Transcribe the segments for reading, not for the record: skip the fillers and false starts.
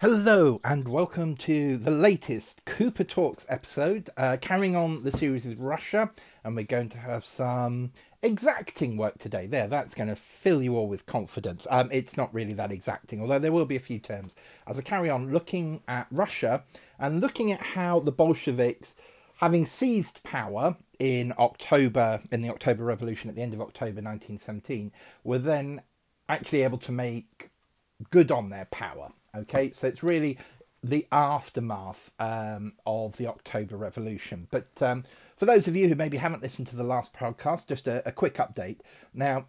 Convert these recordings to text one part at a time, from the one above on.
Hello and welcome to the latest Cooper Talks episode, carrying on the series with Russia, and we're going to have some exacting work today. That's going to fill you all with confidence. It's not really that exacting, although there will be a few terms as I carry on looking at Russia and looking at how the Bolsheviks, having seized power in the October Revolution at the end of October 1917, were then actually able to make good on their power. Okay, so it's really the aftermath of the October Revolution. But for those of you who maybe haven't listened to the last podcast, just a quick update. Now,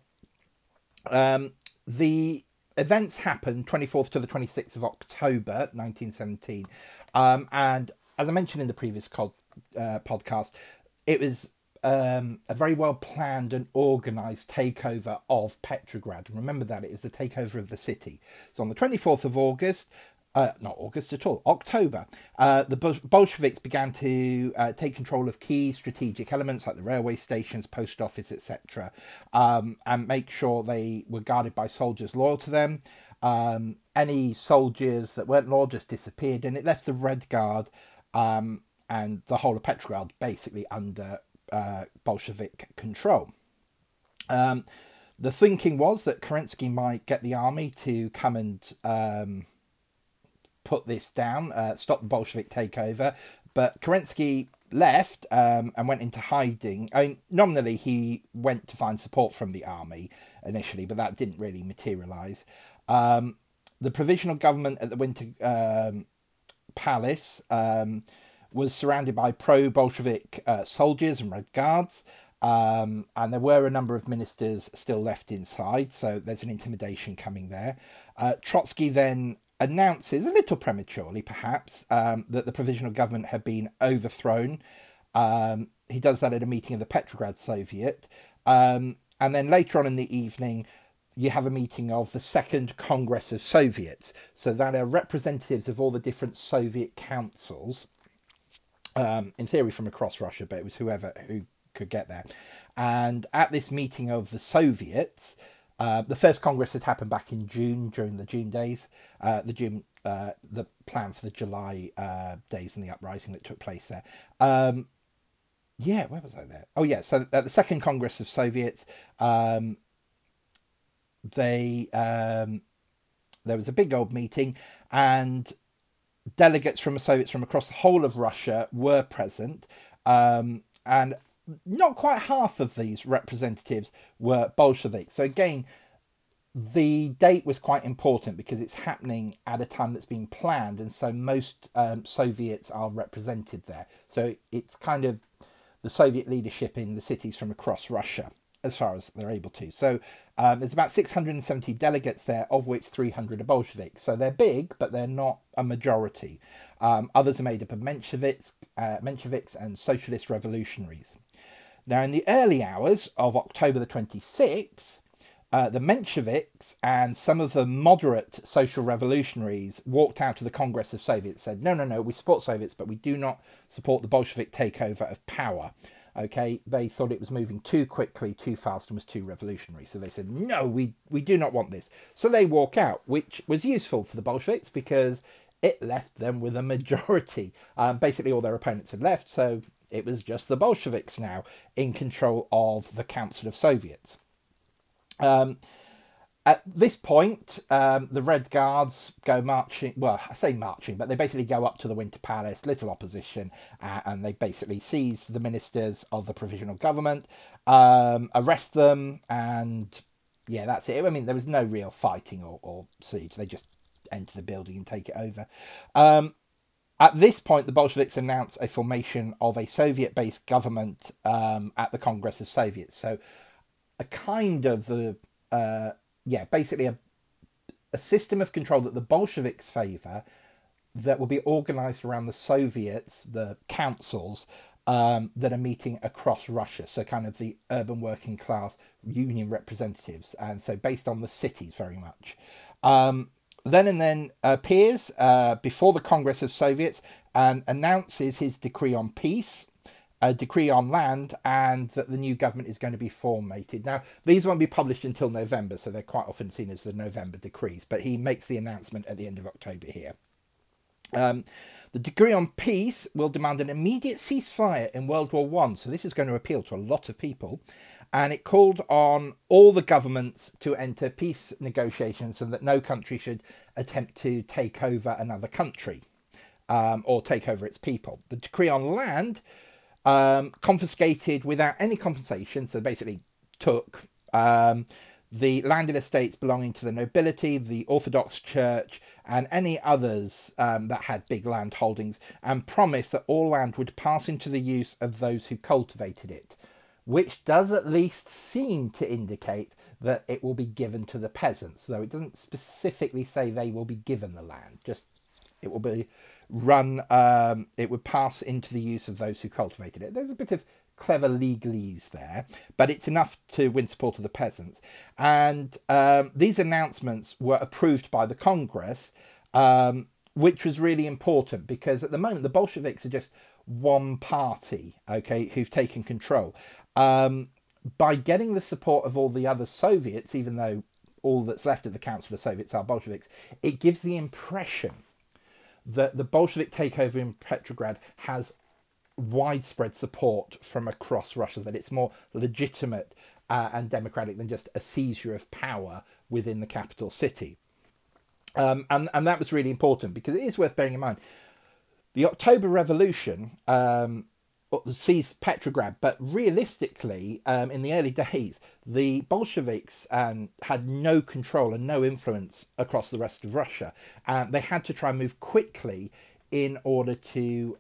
the events happened 24th to the 26th of October 1917. And as I mentioned in the previous podcast, it was a very well planned and organised takeover of Petrograd. Remember that it is the takeover of the city. So on the 24th of August, not August at all, October, the Bolsheviks began to take control of key strategic elements like the railway stations, post office, etc., and make sure they were guarded by soldiers loyal to them. Any soldiers that weren't loyal just disappeared, and it left the Red Guard and the whole of Petrograd basically under Bolshevik control. The thinking was that Kerensky might get the army to come and put this down, stop the Bolshevik takeover, but Kerensky left and went into hiding. I mean, nominally, he went to find support from the army initially, but that didn't really materialise. The provisional government at the Winter Palace was surrounded by pro-Bolshevik soldiers and Red Guards, and there were a number of ministers still left inside, so there's an intimidation coming there. Trotsky then announces, a little prematurely perhaps, that the provisional government had been overthrown. He does that at a meeting of the Petrograd Soviet, and then later on in the evening, you have a meeting of the Second Congress of Soviets. So that are representatives of all the different Soviet councils, in theory from across Russia, but it was whoever who could get there. And at this meeting of the Soviets, the first Congress had happened back in June during the June days, the plan for the July days and the uprising that took place there. Where was I there? Oh yeah, so at the Second Congress of Soviets, they there was a big old meeting, and delegates from the Soviets from across the whole of Russia were present, and not quite half of these representatives were Bolsheviks. So again, the date was quite important because it's happening at a time that's been planned, and so most Soviets are represented there. So it's kind of the Soviet leadership in the cities from across Russia, as far as they're able to. So there's about 670 delegates there, of which 300 are Bolsheviks. So they're big, but they're not a majority. Others are made up of Mensheviks and socialist revolutionaries. Now, in the early hours of October the 26th, the Mensheviks and some of the moderate social revolutionaries walked out of the Congress of Soviets, said, no, we support Soviets, but we do not support the Bolshevik takeover of power. Okay, they thought it was moving too quickly, too fast, and was too revolutionary. So they said, no, we do not want this. So they walk out, which was useful for the Bolsheviks because it left them with a majority. Basically, all their opponents had left, so it was just the Bolsheviks now in control of the Council of Soviets. At this point, the Red Guards go marching. Well, I say marching, but they basically go up to the Winter Palace, little opposition, and they basically seize the ministers of the provisional government, arrest them, and yeah, that's it. I mean, there was no real fighting or siege. They just enter the building and take it over. At this point, the Bolsheviks announced a formation of a Soviet-based government at the Congress of Soviets. So, a kind of the basically a system of control that the Bolsheviks favour that will be organised around the Soviets, the councils that are meeting across Russia. So kind of the urban working class union representatives. And so based on the cities very much. Then appears before the Congress of Soviets and announces his decree on peace, a decree on land, and that the new government is going to be formated. Now, these won't be published until November, so they're quite often seen as the November decrees, but he makes the announcement at the end of October here. The decree on peace will demand an immediate ceasefire in World War One. So this is going to appeal to a lot of people. And it called on all the governments to enter peace negotiations and that no country should attempt to take over another country or take over its people. The decree on land confiscated without any compensation, so basically took the landed estates belonging to the nobility, the Orthodox Church, and any others that had big land holdings, and promised that all land would pass into the use of those who cultivated it, which does at least seem to indicate that it will be given to the peasants, though it doesn't specifically say they will be given the land, just it will be run, it would pass into the use of those who cultivated it. There's a bit of clever legalese there, but it's enough to win support of the peasants. And these announcements were approved by the Congress, which was really important because at the moment the Bolsheviks are just one party, okay, who've taken control. By getting the support of all the other Soviets, even though all that's left of the Council of Soviets are Bolsheviks, it gives the impression that the Bolshevik takeover in Petrograd has widespread support from across Russia, that it's more legitimate and democratic than just a seizure of power within the capital city. And that was really important because it is worth bearing in mind. The October Revolution seized Petrograd, but realistically, in the early days, the Bolsheviks had no control and no influence across the rest of Russia, and they had to try and move quickly in order to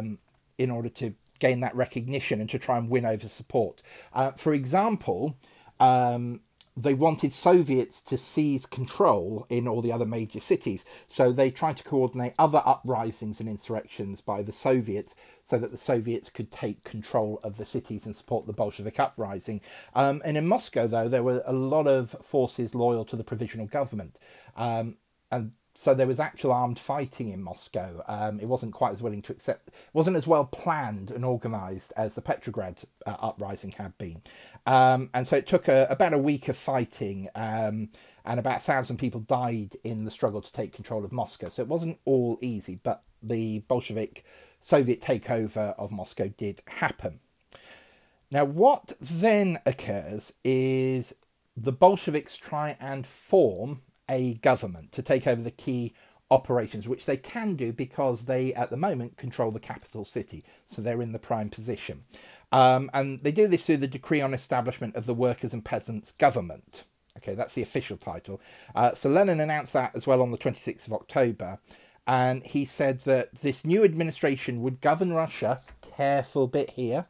gain that recognition and to try and win over support. For example, they wanted Soviets to seize control in all the other major cities. So they tried to coordinate other uprisings and insurrections by the Soviets so that the Soviets could take control of the cities and support the Bolshevik uprising. And in Moscow, though, there were a lot of forces loyal to the provisional government. And so there was actual armed fighting in Moscow. It wasn't quite as willing to accept, wasn't as well planned and organised as the Petrograd uprising had been. And so it took about a week of fighting, and about 1,000 people died in the struggle to take control of Moscow. So it wasn't all easy, but the Bolshevik Soviet takeover of Moscow did happen. Now, what then occurs is the Bolsheviks try and form a government to take over the key operations, which they can do because they, at the moment, control the capital city. So they're in the prime position. And they do this through the Decree on Establishment of the Workers' and Peasants' Government. Okay, that's the official title. So Lenin announced that as well on the 26th of October. And he said that this new administration would govern Russia, careful bit here,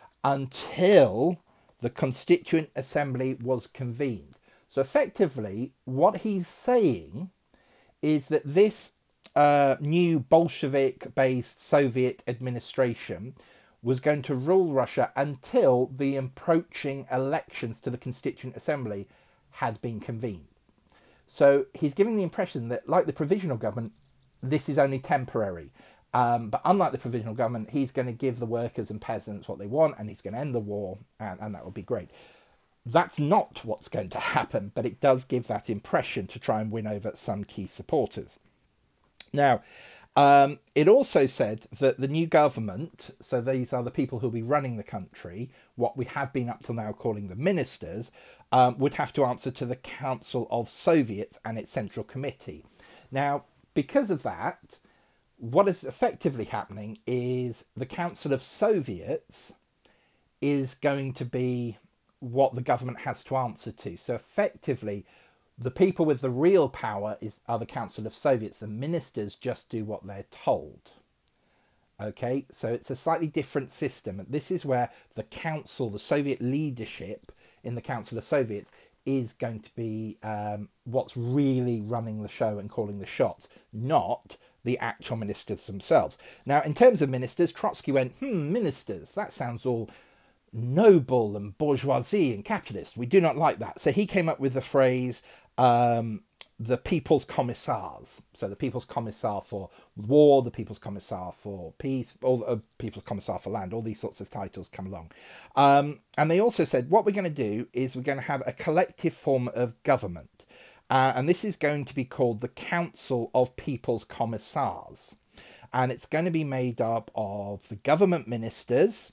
until the Constituent Assembly was convened. So effectively, what he's saying is that this new Bolshevik-based Soviet administration was going to rule Russia until the approaching elections to the Constituent Assembly had been convened. So he's giving the impression that, like the provisional government, this is only temporary. But unlike the provisional government, he's going to give the workers and peasants what they want, and he's going to end the war, and that will be great. That's not what's going to happen, but it does give that impression to try and win over some key supporters. Now, it also said that the new government, so these are the people who'll be running the country, what we have been up till now calling the ministers, would have to answer to the Council of Soviets and its Central Committee. Now, because of that, what is effectively happening is the Council of Soviets is going to be what the government has to answer to. So effectively, the people with the real power are the Council of Soviets. The ministers just do what they're told. Okay, so it's a slightly different system. This is where the council, the Soviet leadership in the Council of Soviets, is going to be what's really running the show and calling the shots, not the actual ministers themselves. Now, in terms of ministers, Trotsky went, ministers, that sounds all noble and bourgeoisie and capitalist. We do not like that. So he came up with the phrase, the People's Commissars. So the People's Commissar for War, the People's Commissar for Peace, all the People's Commissar for Land, all these sorts of titles come along. And they also said, what we're going to do is we're going to have a collective form of government. And this is going to be called the Council of People's Commissars. and it's going to be made up of the government ministers,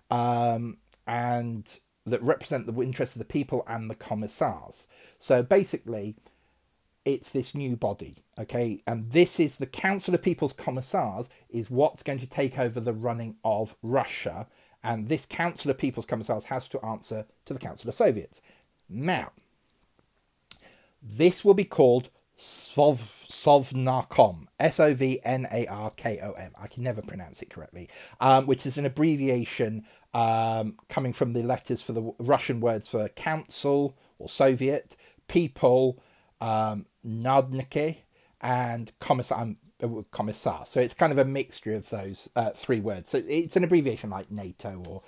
and that represent the interests of the people, and the commissars. So basically, it's this new body, okay? And this is the Council of People's Commissars, is what's going to take over the running of Russia. And this Council of People's Commissars has to answer to the Council of Soviets. Now, this will be called Sovnarkom, Sovnarkom. I can never pronounce it correctly, which is an abbreviation coming from the letters for the Russian words for council or Soviet, people, Nadniki, and commissar. So it's kind of a mixture of those three words. So it's an abbreviation like NATO or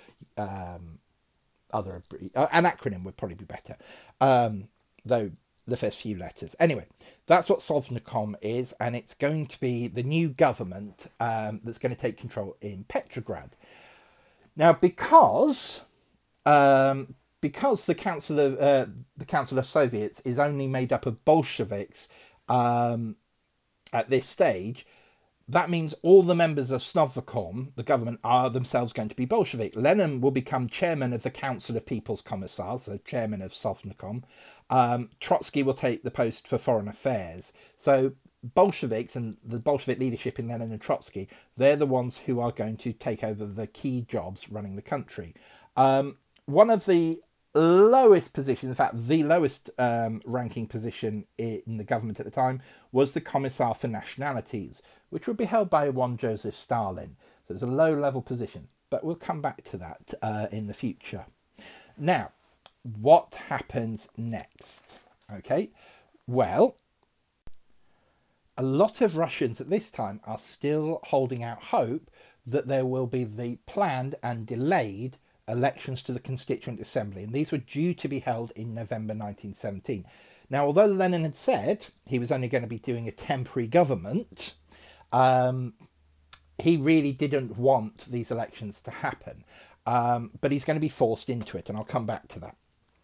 other an acronym would probably be better, though the first few letters. Anyway, that's what Sovnarkom is, and it's going to be the new government that's going to take control in Petrograd. Now, because the Council of Soviets is only made up of Bolsheviks at this stage, that means all the members of Sovnarkom, the government, are themselves going to be Bolshevik. Lenin will become chairman of the Council of People's Commissars, so chairman of Sovnarkom. Trotsky will take the post for foreign affairs. So Bolsheviks and the Bolshevik leadership in Lenin and Trotsky, they're the ones who are going to take over the key jobs running the country. One of the lowest positions, in fact, the lowest ranking position in the government at the time, was the Commissar for Nationalities, which would be held by one Joseph Stalin. So it's a low-level position, but we'll come back to that in the future. Now, what happens next? Okay, well, a lot of Russians at this time are still holding out hope that there will be the planned and delayed elections to the Constituent Assembly, and these were due to be held in November 1917. Now, although Lenin had said he was only going to be doing a temporary government, he really didn't want these elections to happen, but he's going to be forced into it, and I'll come back to that.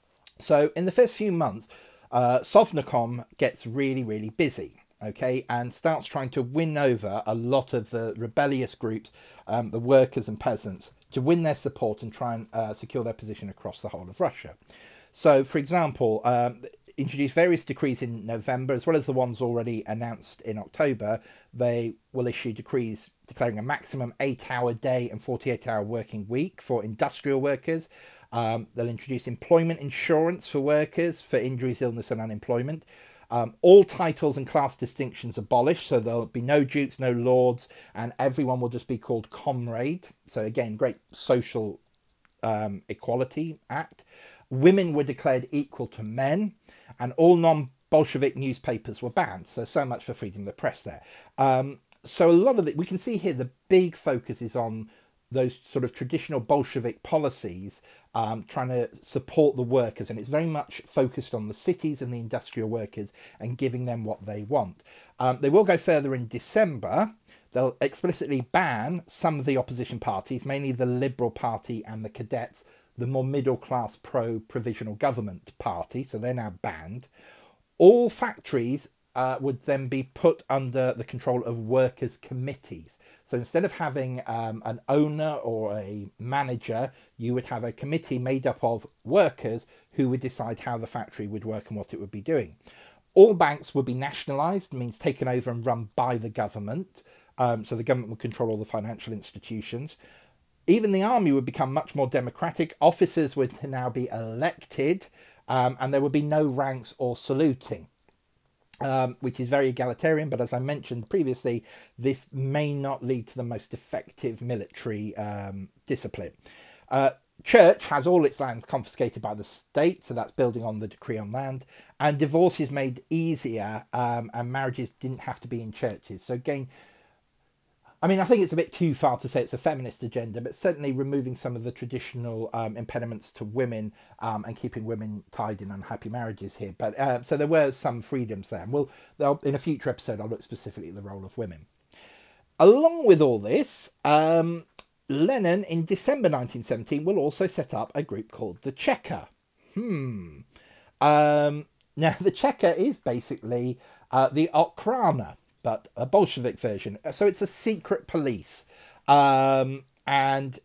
So in the first few months, Sovnarkom gets really, really busy, okay, and starts trying to win over a lot of the rebellious groups, the workers and peasants, to win their support and try and secure their position across the whole of Russia. So, for example, introduce various decrees in November, as well as the ones already announced in October. They will issue decrees declaring a maximum 8-hour day and 48-hour working week for industrial workers. They'll introduce employment insurance for workers for injuries, illness and unemployment. All titles and class distinctions abolished, so there'll be no dukes, no lords, and everyone will just be called comrade. So again, great social equality act. Women were declared equal to men, and all non-Bolshevik newspapers were banned. So much for freedom of the press there. So a lot of it, we can see here the big focus is on those sort of traditional Bolshevik policies, trying to support the workers, and it's very much focused on the cities and the industrial workers and giving them what they want. They will go further in December. They'll explicitly ban some of the opposition parties, mainly the Liberal Party and the Cadets, the more middle-class pro-provisional government party, so they're now banned. All factories would then be put under the control of workers' committees. So instead of having an owner or a manager, you would have a committee made up of workers who would decide how the factory would work and what it would be doing. All banks would be nationalised, means taken over and run by the government. So the government would control all the financial institutions. Even the army would become much more democratic. Officers would now be elected, and there would be no ranks or saluting. Which is very egalitarian, but as I mentioned previously, this may not lead to the most effective military discipline. Church has all its lands confiscated by the state, so that's building on the decree on land, and divorce is made easier, and marriages didn't have to be in churches. So again, I mean, I think it's a bit too far to say it's a feminist agenda, but certainly removing some of the traditional impediments to women and keeping women tied in unhappy marriages here. But so there were some freedoms there. And in a future episode, I'll look specifically at the role of women. Along with all this, Lenin in December 1917 will also set up a group called the Cheka. Now, the Cheka is basically the Okhrana. but a Bolshevik version. So it's a secret police, and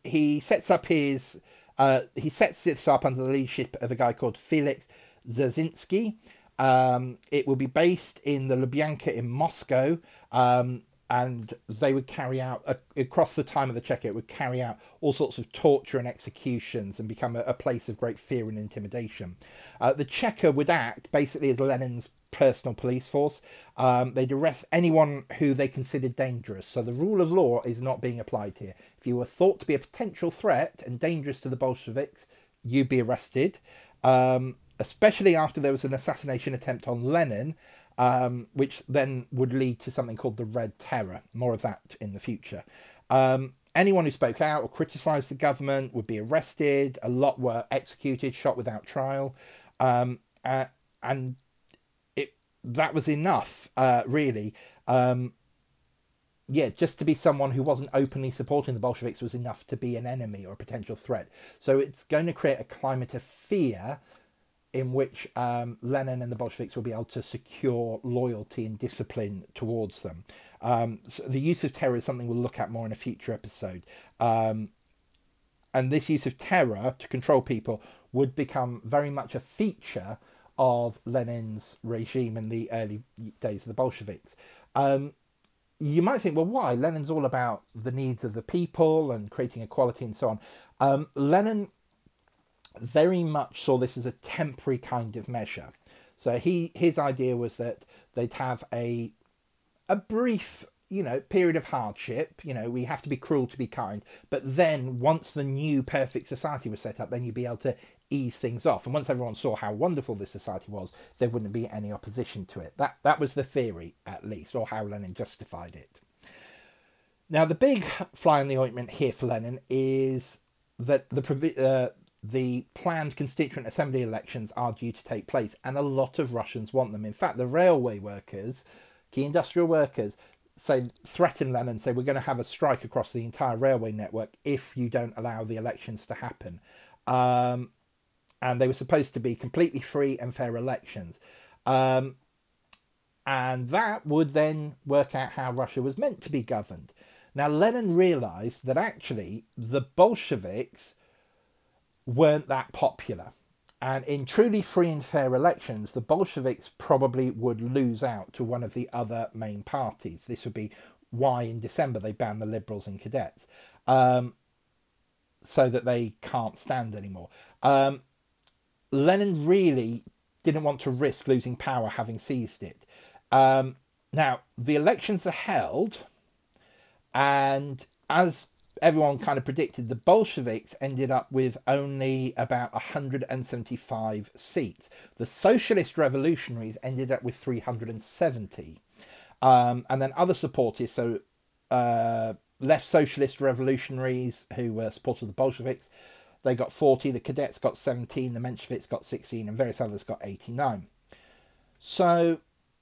he sets this up under the leadership of a guy called Felix Dzerzhinsky. It will be based in the Lubyanka in Moscow, and they would carry out, across the time of the Cheka, it would carry out all sorts of torture and executions and become a place of great fear and intimidation. The Cheka would act basically as Lenin's personal police force. They'd arrest anyone who they considered dangerous. So the rule of law is not being applied here. If you were thought to be a potential threat and dangerous to the Bolsheviks, you'd be arrested. Especially after there was an assassination attempt on Lenin, which then would lead to something called the Red Terror. More of that in the future. Anyone who spoke out or criticised the government would be arrested. A lot were executed, shot without trial. And that was enough, really. Just to be someone who wasn't openly supporting the Bolsheviks was enough to be an enemy or a potential threat. So it's going to create a climate of fear in which Lenin and the Bolsheviks will be able to secure loyalty and discipline towards them. So the use of terror is something we'll look at more in a future episode. And this use of terror to control people would become very much a feature of Lenin's regime in the early days of the Bolsheviks. You might think, well, why? Lenin's all about the needs of the people and creating equality and so on. Lenin very much saw this as a temporary kind of measure. So his idea was that they'd have a brief, period of hardship. We have to be cruel to be kind. But then once the new perfect society was set up, then you'd be able to ease things off. And once everyone saw how wonderful this society was, there wouldn't be any opposition to it. That was the theory, at least, or how Lenin justified it. Now, the big fly in the ointment here for Lenin is that the planned Constituent Assembly elections are due to take place, and a lot of Russians want them. In fact, the railway workers, key industrial workers, threaten Lenin, say, we're going to have a strike across the entire railway network if you don't allow the elections to happen. And they were supposed to be completely free and fair elections. And that would then work out how Russia was meant to be governed. Now, Lenin realised that actually the Bolsheviks weren't that popular. And in truly free and fair elections, the Bolsheviks probably would lose out to one of the other main parties. This would be why in December they banned the Liberals and Cadets, so that they can't stand anymore. Lenin really didn't want to risk losing power having seized it. Now, the elections are held, and as everyone kind of predicted, the Bolsheviks ended up with only about 175 seats. The Socialist Revolutionaries ended up with 370. And then other supporters, so left Socialist Revolutionaries who were supporters of the Bolsheviks, they got 40, the Cadets got 17, the Mensheviks got 16, and various others got 89. So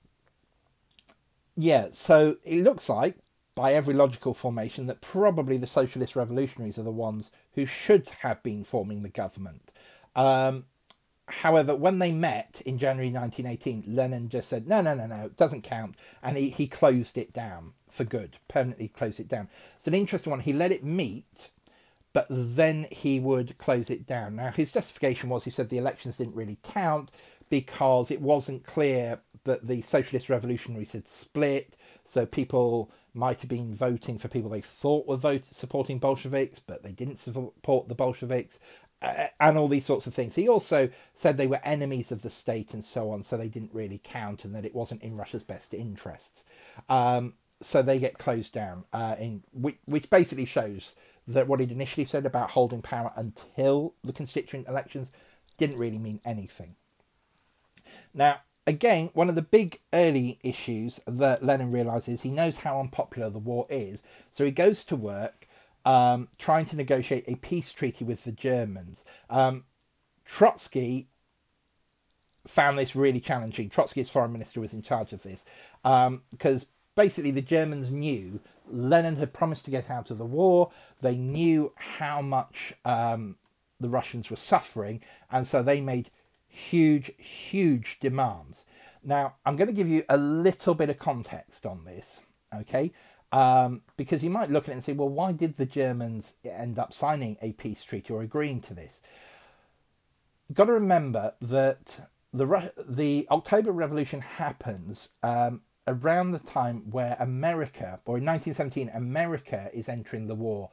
it looks like, by every logical formation, that probably the Socialist Revolutionaries are the ones who should have been forming the government. However, when they met in January 1918, Lenin just said, no, it doesn't count. And he closed it down for good, permanently closed it down. It's an interesting one. He let it meet, but then he would close it down. Now, his justification was, he said the elections didn't really count because it wasn't clear that the Socialist Revolutionaries had split, so people might have been voting for people they thought were supporting Bolsheviks, but they didn't support the Bolsheviks, and all these sorts of things. He also said they were enemies of the state and so on, so they didn't really count, and that it wasn't in Russia's best interests. So they get closed down, which basically shows that what he'd initially said about holding power until the constituent elections didn't really mean anything. Now, again, one of the big early issues that Lenin realises, he knows how unpopular the war is, so he goes to work trying to negotiate a peace treaty with the Germans. Trotsky found this really challenging. Trotsky, as foreign minister, was in charge of this, because basically the Germans knew Lenin had promised to get out of the war. They knew how much the Russians were suffering, and so they made huge demands. Now, I'm going to give you a little bit of context on this, okay? Because you might look at it and say, well, why did the Germans end up signing a peace treaty or agreeing to this? You've got to remember that the October Revolution happens around the time where America, or in 1917, America is entering the war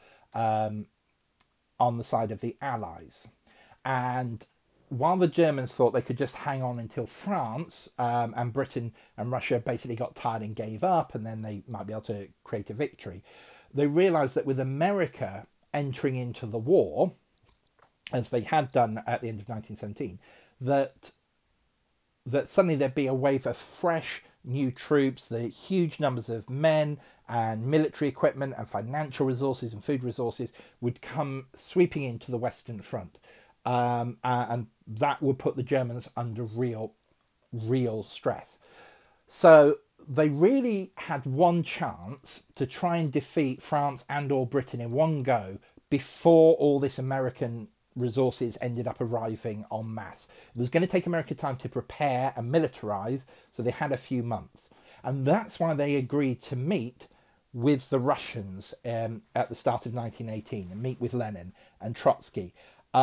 on the side of the Allies. And while the Germans thought they could just hang on until France and Britain and Russia basically got tired and gave up, and then they might be able to create a victory, they realised that with America entering into the war, as they had done at the end of 1917, that suddenly there'd be a wave of fresh new troops, the huge numbers of men and military equipment and financial resources and food resources would come sweeping into the Western Front. And that would put the Germans under real stress. So they really had one chance to try and defeat France and or Britain in one go before all this American resources ended up arriving en masse. It was going to take America time to prepare and militarize, so they had a few months. And that's why they agreed to meet with the Russians at the start of 1918 and meet with Lenin and Trotsky.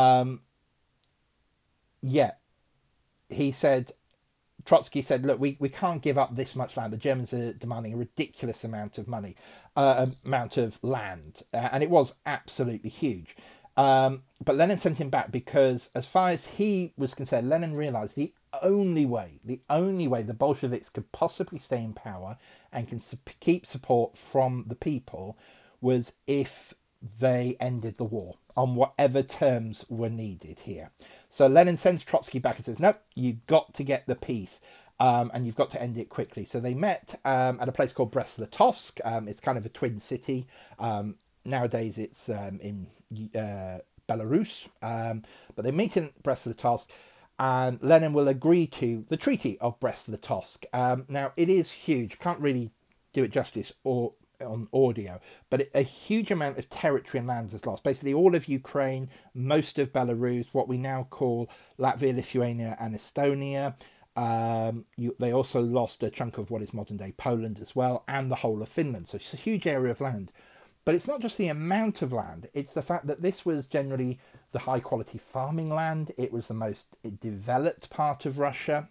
Yeah, he said, Trotsky said, look, we can't give up this much land. The Germans are demanding a ridiculous amount of money, amount of land. And it was absolutely huge. But Lenin sent him back because, as far as he was concerned, Lenin realized the only way the Bolsheviks could possibly stay in power and can keep support from the people was if they ended the war on whatever terms were needed here. So Lenin sends Trotsky back and says, nope, you've got to get the peace. And you've got to end it quickly. So they met at a place called Brest-Litovsk. It's kind of a twin city. Nowadays it's in Belarus. But they meet in Brest-Litovsk, and Lenin will agree to the Treaty of Brest-Litovsk. Now, it is huge. Can't really do it justice or on audio, but a huge amount of territory and land is lost. Basically, all of Ukraine, most of Belarus, what we now call Latvia, Lithuania, and Estonia. They also lost a chunk of what is modern day Poland as well, and the whole of Finland. So it's a huge area of land. But it's not just the amount of land, it's the fact that this was generally the high quality farming land. It was the most developed part of Russia.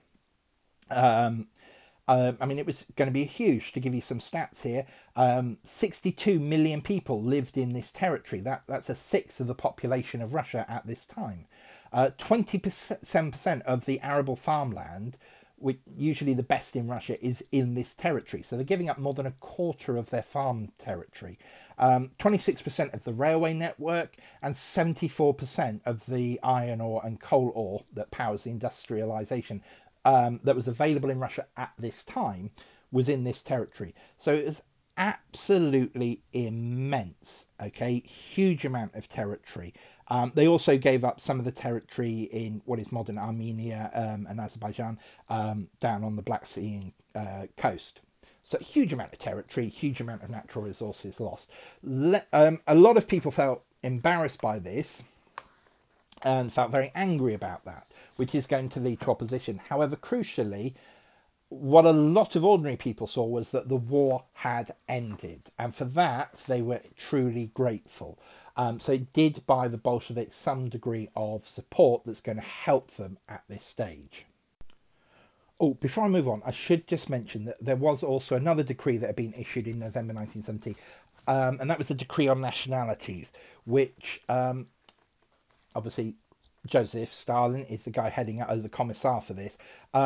I mean, it was going to be huge. To give you some stats here, 62 million people lived in this territory. That's a sixth of the population of Russia at this time. 27% of the arable farmland, which usually the best in Russia, is in this territory. So they're giving up more than a quarter of their farm territory. 26% of the railway network and 74% of the iron ore and coal ore that powers the industrialization that was available in Russia at this time was in this territory. So it was absolutely immense, okay? Huge amount of territory. They also gave up some of the territory in what is modern Armenia and Azerbaijan down on the Black Sea coast. So huge amount of territory, huge amount of natural resources lost. A lot of people felt embarrassed by this and felt very angry about that, which is going to lead to opposition. However, crucially, what a lot of ordinary people saw was that the war had ended, and for that they were truly grateful. So it did buy the Bolsheviks some degree of support that's going to help them at this stage. Oh, before I move on, I should just mention that there was also another decree that had been issued in November 1970, and that was the Decree on Nationalities, which obviously Joseph Stalin is the guy heading up as the commissar for this.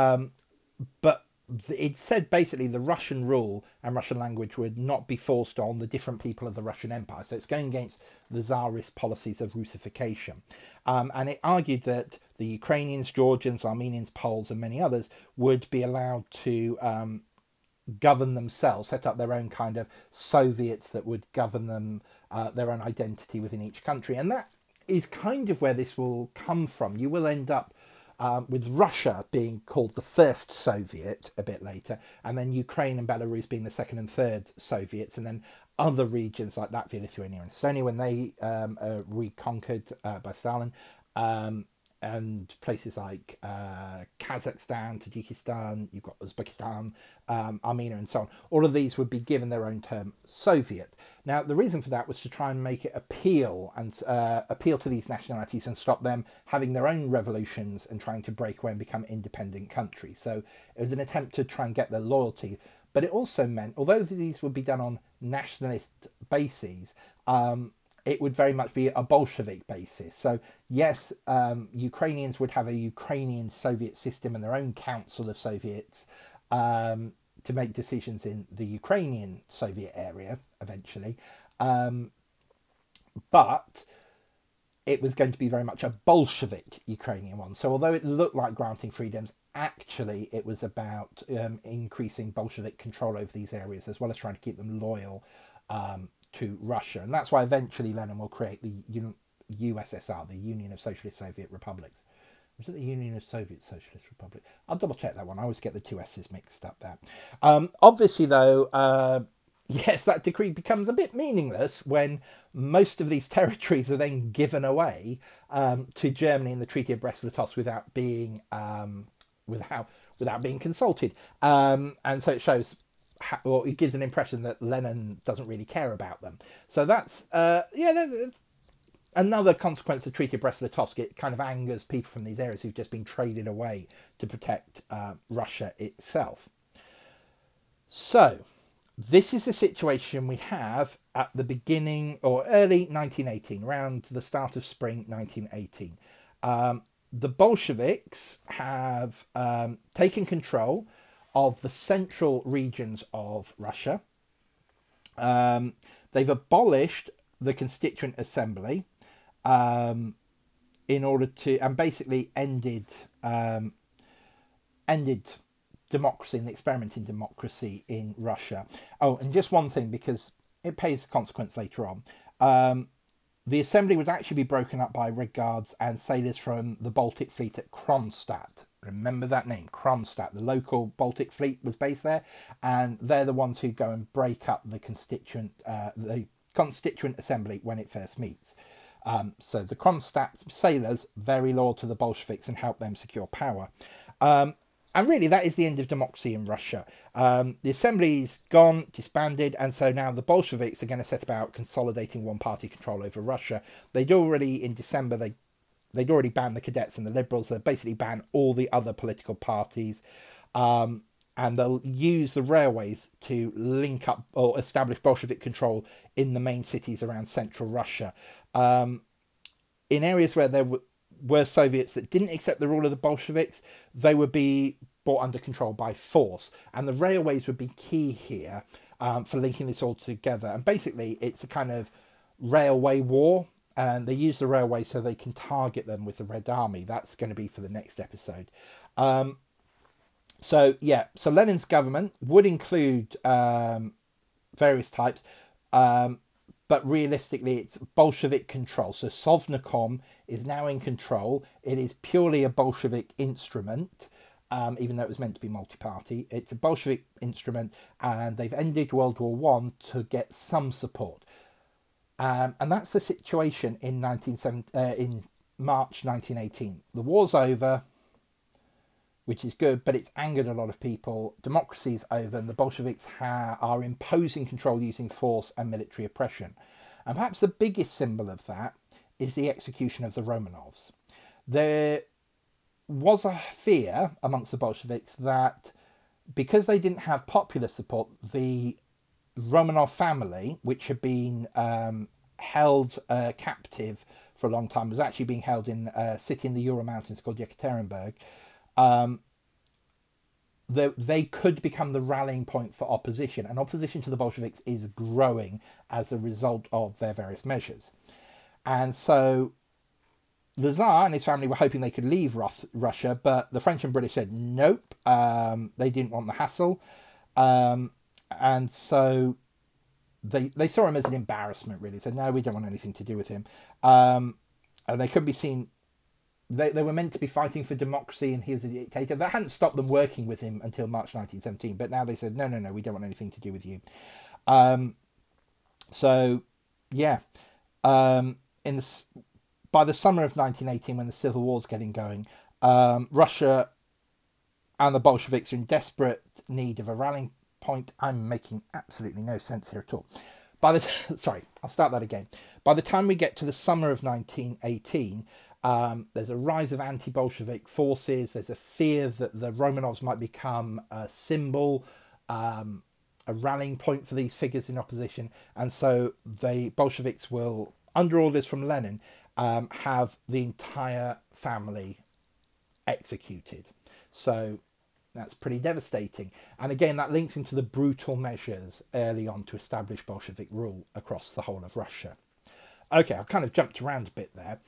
But it said basically the Russian rule and Russian language would not be forced on the different people of the Russian Empire. So it's going against the Tsarist policies of Russification. And it argued that the Ukrainians, Georgians, Armenians, Poles, and many others would be allowed to govern themselves, set up their own kind of Soviets that would govern them, their own identity within each country. And that is kind of where this will come from. You will end up with Russia being called the first Soviet a bit later, and then Ukraine and Belarus being the second and third Soviets, and then other regions like Latvia, Lithuania, and Estonia, when they are reconquered by Stalin, and places like Kazakhstan, Tajikistan, you've got Uzbekistan, Armenia, and so on. All of these would be given their own term Soviet. Now, the reason for that was to try and make it appeal to these nationalities and stop them having their own revolutions and trying to break away and become independent countries. So it was an attempt to try and get their loyalty. But it also meant, although these would be done on nationalist bases, it would very much be a Bolshevik basis. So yes, Ukrainians would have a Ukrainian Soviet system and their own council of Soviets to make decisions in the Ukrainian Soviet area eventually. But it was going to be very much a Bolshevik Ukrainian one. So although it looked like granting freedoms, actually it was about increasing Bolshevik control over these areas, as well as trying to keep them loyal to Russia. And that's why eventually Lenin will create the USSR, the Union of Socialist Soviet Republics. Was it the Union of Soviet Socialist Republic? I'll double check that one. I always get the two S's mixed up there. Obviously, though, yes, that decree becomes a bit meaningless when most of these territories are then given away to Germany in the Treaty of Brest-Litovsk without being consulted, and so it shows. Or it gives an impression that Lenin doesn't really care about them. So that's that's another consequence of the Treaty of Brest-Litovsk. It kind of angers people from these areas who've just been traded away to protect Russia itself. So this is the situation we have at the beginning or early 1918, around the start of spring 1918. The Bolsheviks have taken control of the central regions of Russia. They've abolished the Constituent Assembly in order to, and basically ended democracy and the experiment in democracy in Russia. Oh, and just one thing, because it pays consequence later on. The assembly would actually be broken up by Red Guards and sailors from the Baltic Fleet at Kronstadt. Remember that name, Kronstadt. The local Baltic Fleet was based there, and they're the ones who go and break up the Constituent Assembly when it first meets. So the Kronstadt sailors, very loyal to the Bolsheviks and help them secure power. And really, that is the end of democracy in Russia. The assembly's gone, disbanded, and so now the Bolsheviks are going to set about consolidating one-party control over Russia. They'd already, in December, they'd already banned the cadets and the liberals. They'd basically banned all the other political parties. And they'll use the railways to link up or establish Bolshevik control in the main cities around central Russia. In areas where there were Soviets that didn't accept the rule of the Bolsheviks, they would be brought under control by force. And the railways would be key here for linking this all together. And basically, it's a kind of railway war. And they use the railway so they can target them with the Red Army. That's going to be for the next episode. So Lenin's government would include various types, but realistically it's Bolshevik control. So Sovnarkom is now in control. It is purely a Bolshevik instrument, even though it was meant to be multi-party. It's a Bolshevik instrument, and they've ended World War One to get some support. And that's the situation in in March 1918. The war's over, which is good, but it's angered a lot of people. Democracy's over, and the Bolsheviks are imposing control using force and military oppression. And perhaps the biggest symbol of that is the execution of the Romanovs. There was a fear amongst the Bolsheviks that because they didn't have popular support, the Romanov family, which had been held captive for a long time, was actually being held in a city in the Ural Mountains called Yekaterinburg. They could become the rallying point for opposition, and opposition to the Bolsheviks is growing as a result of their various measures. And so the Tsar and his family were hoping they could leave Russia, but the French and British said nope. They didn't want the hassle. And so they saw him as an embarrassment, really. Said, no, we don't want anything to do with him. And they couldn't be seen. They were meant to be fighting for democracy, and he was a dictator. That hadn't stopped them working with him until March 1917. But now they said, no, we don't want anything to do with you. by the summer of 1918, when the Civil War's getting going, Russia and the Bolsheviks are in desperate need of a rallying point. I'm making absolutely no sense here at all. By the sorry, I'll start that again. By the time we get to the summer of 1918, there's a rise of anti-Bolshevik forces. There's a fear that the Romanovs might become a symbol, a rallying point for these figures in opposition, and so the Bolsheviks will, under orders from Lenin, have the entire family executed. So that's pretty devastating. And again, that links into the brutal measures early on to establish Bolshevik rule across the whole of Russia. Okay, I've kind of jumped around a bit there.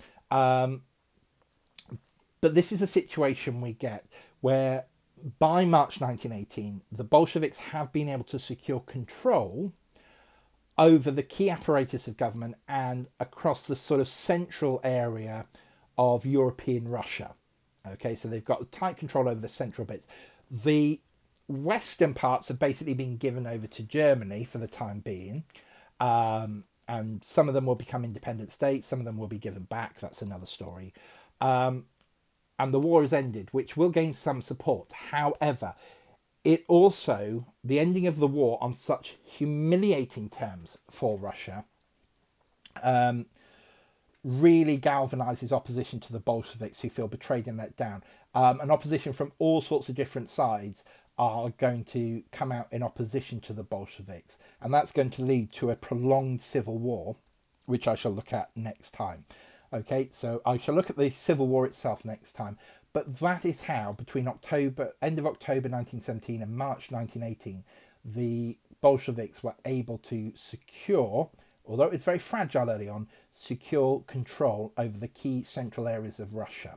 But this is a situation we get where by March 1918, the Bolsheviks have been able to secure control over the key apparatus of government and across the sort of central area of European Russia. Okay, so they've got tight control over the central bits. The western parts have basically been given over to Germany for the time being. And some of them will become independent states, some of them will be given back. That's another story. And the war is ended, which will gain some support. However, it also, the ending of the war on such humiliating terms for Russia, really galvanizes opposition to the Bolsheviks, who feel betrayed and let down. And opposition from all sorts of different sides are going to come out in opposition to the Bolsheviks. And that's going to lead to a prolonged civil war, which I shall look at next time. Okay, so I shall look at the civil war itself next time. But that is how, between end of October 1917 and March 1918, the Bolsheviks were able to secure, although it's very fragile early on, secure control over the key central areas of Russia.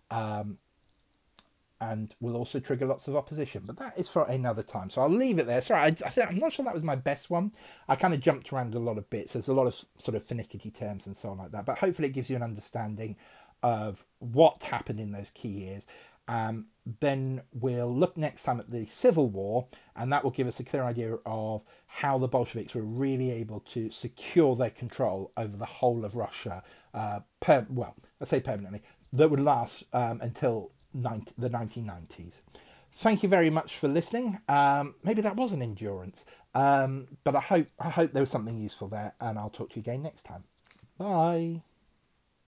And will also trigger lots of opposition. But that is for another time. So I'll leave it there. Sorry, I'm not sure that was my best one. I kind of jumped around a lot of bits. There's a lot of sort of finicky terms and so on like that. But hopefully it gives you an understanding of what happened in those key years. Then we'll look next time at the Civil War, and that will give us a clear idea of how the Bolsheviks were really able to secure their control over the whole of Russia, I say permanently, that would last until the 1990s. Thank you very much for listening. Maybe that was an endurance, but I hope there was something useful there, and I'll talk to you again next time. Bye.